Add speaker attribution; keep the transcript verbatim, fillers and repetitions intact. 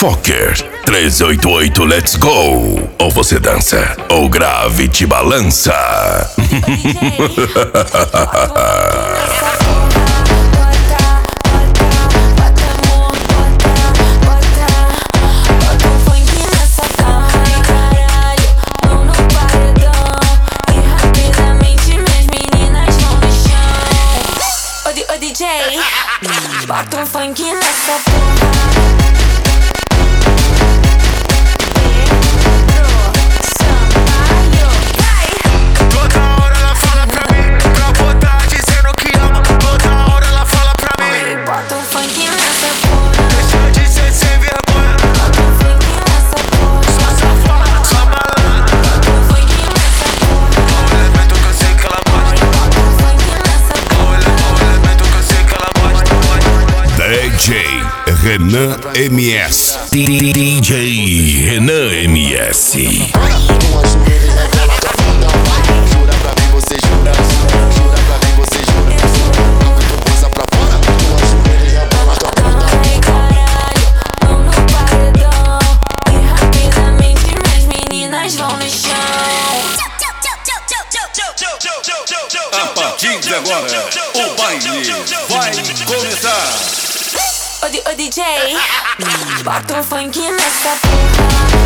Speaker 1: Fokker trezentos e oitenta e oito, let's go! Ou você dança, ou grave te balança.
Speaker 2: D J, bota um funk nessa porra.
Speaker 3: Toda hora ela fala pra mim, pra botar dizendo que ama. Toda hora ela fala pra mim,
Speaker 2: bota um funk nessa porra.
Speaker 3: deixa de ser sem vergonha.
Speaker 2: Bota um funk nessa porra.
Speaker 3: Só safada, só malandra.
Speaker 2: Bota um funk nessa porra.
Speaker 3: O elemento que eu sei que ela gosta.
Speaker 2: Bota um funk nessa porra.
Speaker 3: O elemento que eu sei que ela gosta.
Speaker 1: D J Renan M S. D J Renan M S.
Speaker 4: Jura pra mim, você jura, jura pra mim, você jura. Tu pisa pra fora, tu ajoelha, bola tua bunda.
Speaker 2: Ai caralho, mão no paredão. E rapidamente minhas meninas vão no chão.
Speaker 5: A partir de agora, o baile vai começar.
Speaker 2: Ô, D- ô D J, bota um funk nessa porra.